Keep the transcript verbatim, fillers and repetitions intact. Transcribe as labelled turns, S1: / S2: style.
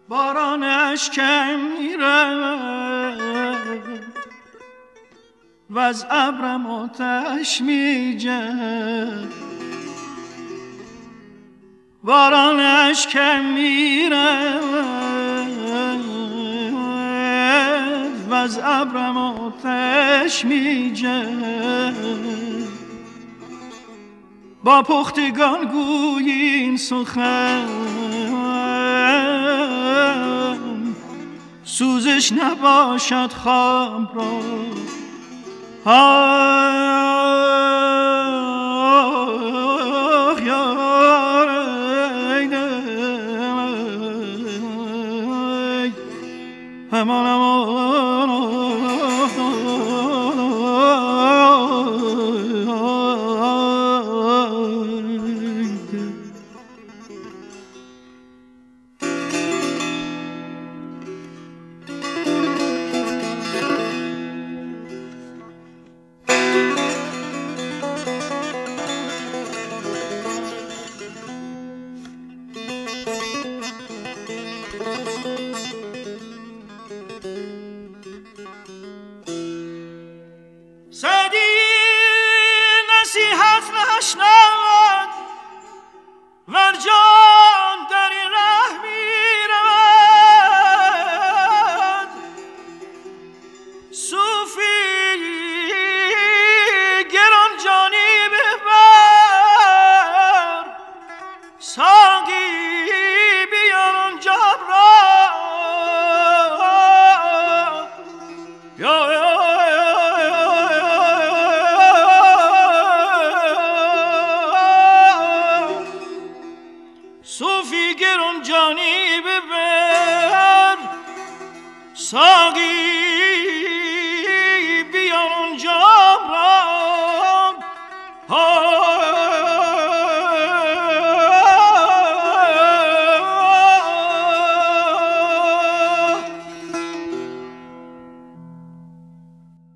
S1: بارانش کم میره و از ابرم آتش میجه، بارانش کم میره و از ابرم آتش میجه، با پختگان گویین سخن سوزش نباشد خام را. آه یار همان همان صوفی گران جانی ببر، ساقی